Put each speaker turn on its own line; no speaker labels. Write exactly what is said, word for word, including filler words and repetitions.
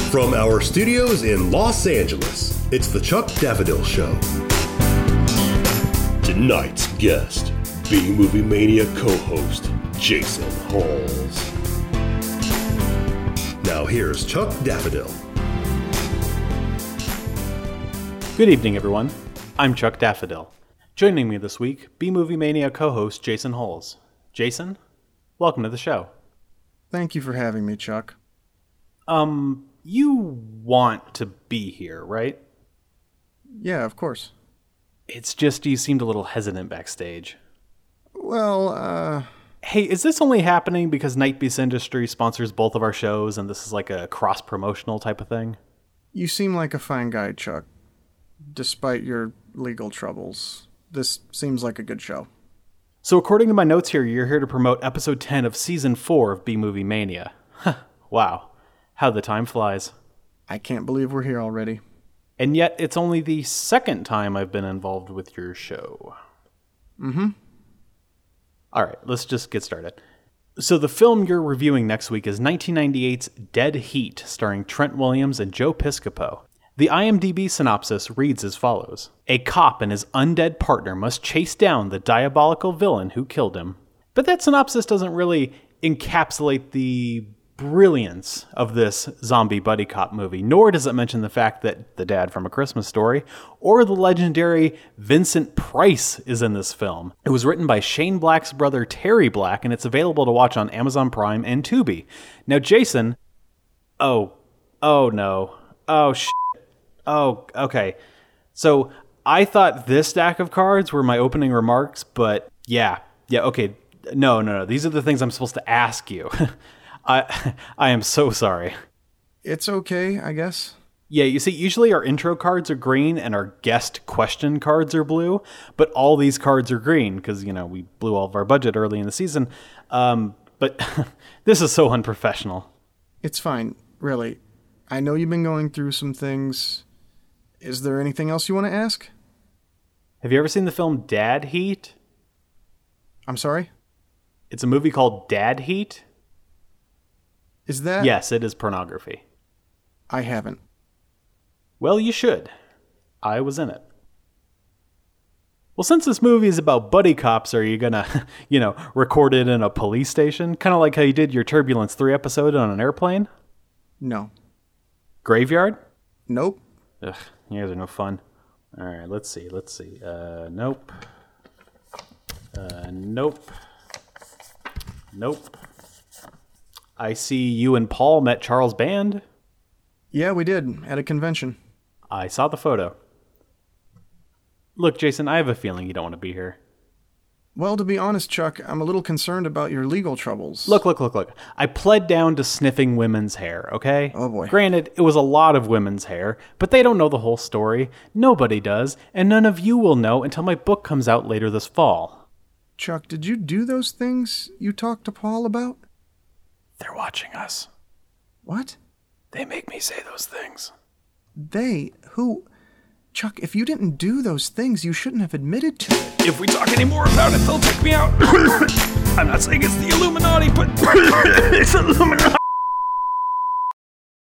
From our studios in Los Angeles, it's the Chuck Daffodil Show. Tonight's guest, B-Movie Mania co-host, Jason Halls. Now here's Chuck Daffodil.
Good evening, everyone. I'm Chuck Daffodil. Joining me this week, B-Movie Mania co-host Jason Halls. Jason, welcome to the show.
Thank you for having me, Chuck.
Um, you want to be here, right?
Yeah, of course.
It's just you seemed a little hesitant backstage.
Well, uh...
Hey, is this only happening because Nightbeast Industry sponsors both of our shows and this is like a cross-promotional type of thing?
You seem like a fine guy, Chuck. Despite your legal troubles, this seems like a good show.
So according to my notes here, you're here to promote episode ten of season four of B-Movie Mania. Wow. How the time flies.
I can't believe we're here already.
And yet, it's only the second time I've been involved with your show.
Mm-hmm.
All right, let's just get started. So the film you're reviewing next week is nineteen ninety-eight's Dead Heat, starring Trent Williams and Joe Piscopo. The I M D B synopsis reads as follows. A cop and his undead partner must chase down the diabolical villain who killed him. But that synopsis doesn't really encapsulate the brilliance of this zombie buddy cop movie, nor does it mention the fact that the dad from A Christmas Story or the legendary Vincent Price is in this film. It was written by Shane Black's brother Terry Black, and it's available to watch on Amazon Prime and Tubi. Now, Jason... Oh. Oh, no. Oh, shit. Oh, okay. So, I thought this stack of cards were my opening remarks, but yeah. Yeah, okay. No, no, no. These are the things I'm supposed to ask you. I I am so sorry.
It's okay, I guess.
Yeah, you see, usually our intro cards are green and our guest question cards are blue, but all these cards are green because, you know, we blew all of our budget early in the season. Um, but this is so unprofessional.
It's fine, really. I know you've been going through some things. Is there anything else you want to ask?
Have you ever seen the film Dad Heat?
I'm sorry?
It's a movie called Dad Heat.
Is that...
Yes, it is pornography.
I haven't.
Well, you should. I was in it. Well, since this movie is about buddy cops, are you gonna, you know, record it in a police station? Kind of like how you did your Turbulence three episode on an airplane?
No.
Graveyard?
Nope.
Ugh, you guys are no fun. All right, let's see, let's see. Uh, nope. Uh, nope. Nope. I see you and Paul met Charles Band.
Yeah, we did, at a convention.
I saw the photo. Look, Jason, I have a feeling you don't want to be here.
Well, to be honest, Chuck, I'm a little concerned about your legal troubles.
Look, look, look, look. I pled down to sniffing women's hair, okay?
Oh, boy.
Granted, it was a lot of women's hair, but they don't know the whole story. Nobody does, and none of you will know until my book comes out later this fall.
Chuck, did you do those things you talked to Paul about?
They're watching us.
What?
They make me say those things.
They? Who? Chuck, if you didn't do those things, you shouldn't have admitted to it.
If we talk any more about it, they'll take me out. I'm not saying it's the Illuminati, but it's Illuminati.